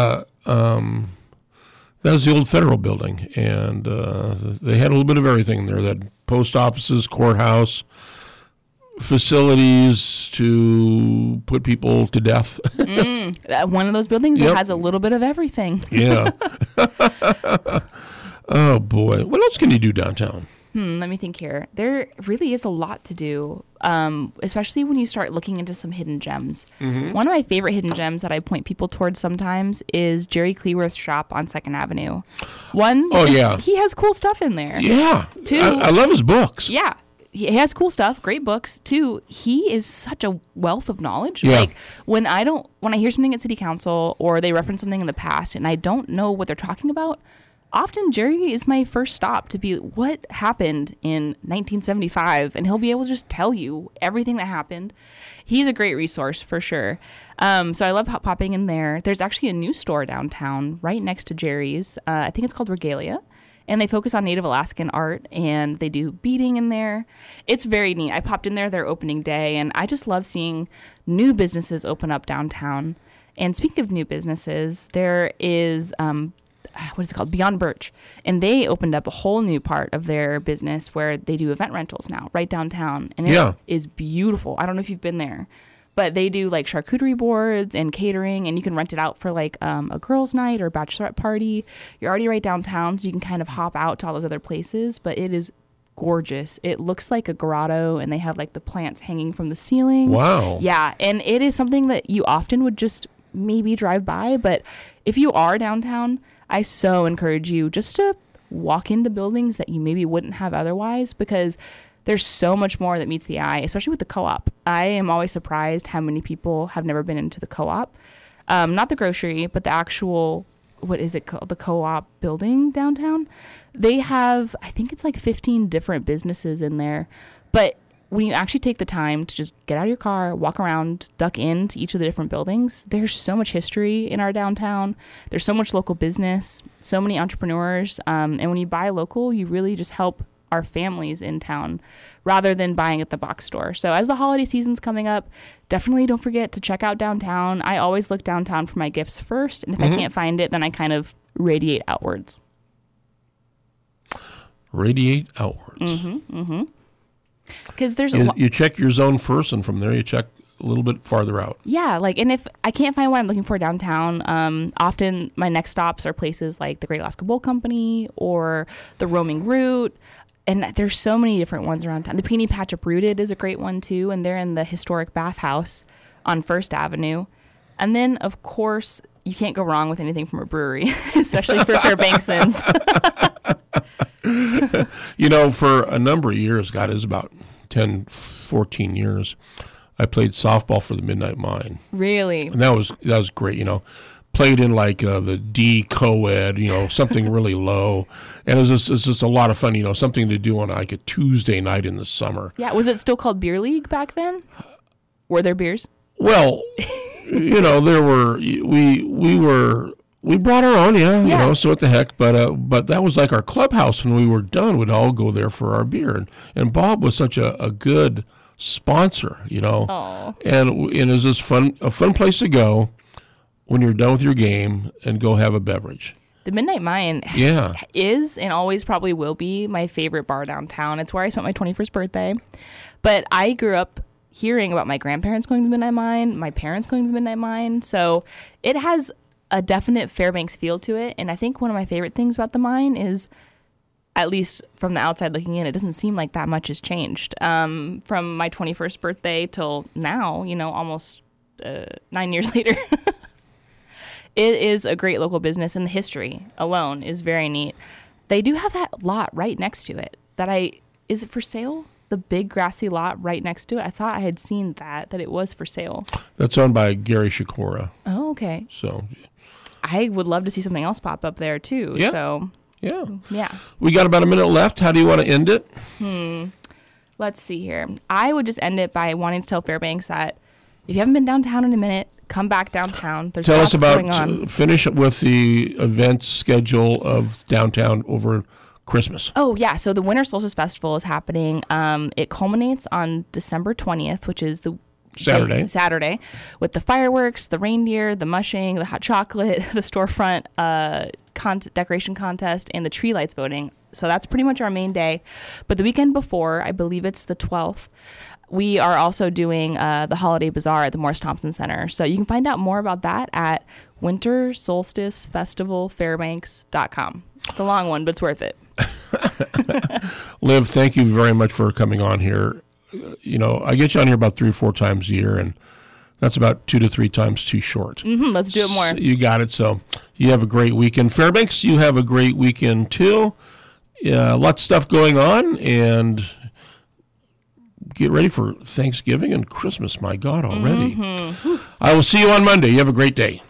that was the old Federal Building, and they had a little bit of everything there. They had post offices, courthouse, facilities to put people to death.
One of those buildings that has a little bit of everything.
Yeah. Oh, boy. What else can you do downtown?
Let me think here. There really is a lot to do, especially when you start looking into some hidden gems. One of my favorite hidden gems that I point people towards sometimes is Jerry Cleworth's shop on 2nd Avenue. He has cool stuff in there.
Yeah.
Two,
I love his books.
Yeah. He has cool stuff, great books. Two, he is such a wealth of knowledge.
Yeah.
Like when I hear something at City Council or they reference something in the past and I don't know what they're talking about, often Jerry is my first stop to be what happened in 1975, and he'll be able to just tell you everything that happened. He's a great resource for sure. So I love popping in there. There's actually a new store downtown right next to Jerry's. I think it's called Regalia, and they focus on Native Alaskan art, and they do beading in there. It's very neat. I popped in there their opening day, and I just love seeing new businesses open up downtown. And speaking of new businesses, there is what is it called? Beyond Birch. And they opened up a whole new part of their business where they do event rentals now, right downtown. And it is beautiful. I don't know if you've been there, But they do like charcuterie boards and catering, and you can rent it out for like a girls' night or bachelorette party. You're already right downtown, so you can kind of hop out to all those other places. But it is gorgeous. It looks like a grotto, and they have like the plants hanging from the ceiling.
Wow.
Yeah, and it is something that you often would just maybe drive by. But if you are downtown, I so encourage you just to walk into buildings that you maybe wouldn't have otherwise, because there's so much more that meets the eye, especially with the co-op. I am always surprised how many people have never been into the co-op. Not the grocery, but the actual, what is it called? The co-op building downtown. They have, I think it's like 15 different businesses in there. But when you actually take the time to just get out of your car, walk around, duck into each of the different buildings, there's so much history in our downtown. There's so much local business, so many entrepreneurs. And when you buy local, you really just help our families in town rather than buying at the box store. So as the holiday season's coming up, definitely don't forget to check out downtown. I always look downtown for my gifts first, and if I can't find it, then I kind of radiate outwards.
Radiate outwards.
Because there's
you check your zone first, and from there you check a little bit farther out.
Yeah, like, and if I can't find what I'm looking for downtown, often my next stops are places like the Great Alaska Bowl Company or the Roaming Root. And there's so many different ones around town. The Peony Patch Uprooted is a great one, too. And they're in the historic bathhouse on First Avenue. And then, of course, you can't go wrong with anything from a brewery, especially for Fairbanksons.
You know, for a number of years, God, it was about 10, 14 years, I played softball for the Midnight Mine.
Really?
And that was great, you know. Played in like the D co-ed, you know, something really low. And it was just a lot of fun, you know, something to do on like a Tuesday night in the summer.
Yeah, was it still called Beer League back then? Were there beers?
Well, you know, there were, we brought our own, you know, so what the heck. But that was like our clubhouse. When we were done, we'd all go there for our beer. And Bob was such a good sponsor, you know.
Aww.
And it was just a fun place to go when you're done with your game and go have a beverage.
The Midnight Mine is and always probably will be my favorite bar downtown. It's where I spent my 21st birthday. But I grew up hearing about my grandparents going to the Midnight Mine, my parents going to the Midnight Mine. So it has a definite Fairbanks feel to it. And I think one of my favorite things about the mine is, at least from the outside looking in, it doesn't seem like that much has changed. From my 21st birthday till now, you know, almost 9 years later. It is a great local business, and the history alone is very neat. They do have that lot right next to it. Is it for sale? The big grassy lot right next to it? I thought I had seen that it was for sale.
That's owned by Gary Shikora.
Oh, okay.
So
I would love to see something else pop up there, too.
Yeah.
So, yeah.
We got about a minute left. How do you want to end it?
Let's see here. I would just end it by wanting to tell Fairbanks that if you haven't been downtown in a minute, come back downtown. There's
Tell
lots
us about,
going on.
Finish with the event schedule of downtown over Christmas.
Oh, yeah. So the Winter Solstice Festival is happening. It culminates on December 20th, which is the Saturday, with the fireworks, the reindeer, the mushing, the hot chocolate, the storefront decoration contest, and the tree lights voting. So that's pretty much our main day. But the weekend before, I believe it's the 12th, we are also doing the Holiday Bazaar at the Morris Thompson Center. So you can find out more about that at wintersolsticefestivalfairbanks.com. It's a long one, but it's worth it.
Liv, thank you very much for coming on here. You know, I get you on here about 3 or 4 times a year, and that's about 2 to 3 times too short.
Let's do it more.
So you got it. So you have a great weekend. Fairbanks, you have a great weekend too. Lots of stuff going on, and get ready for Thanksgiving and Christmas. My God, already. I will see you on Monday. You have a great day.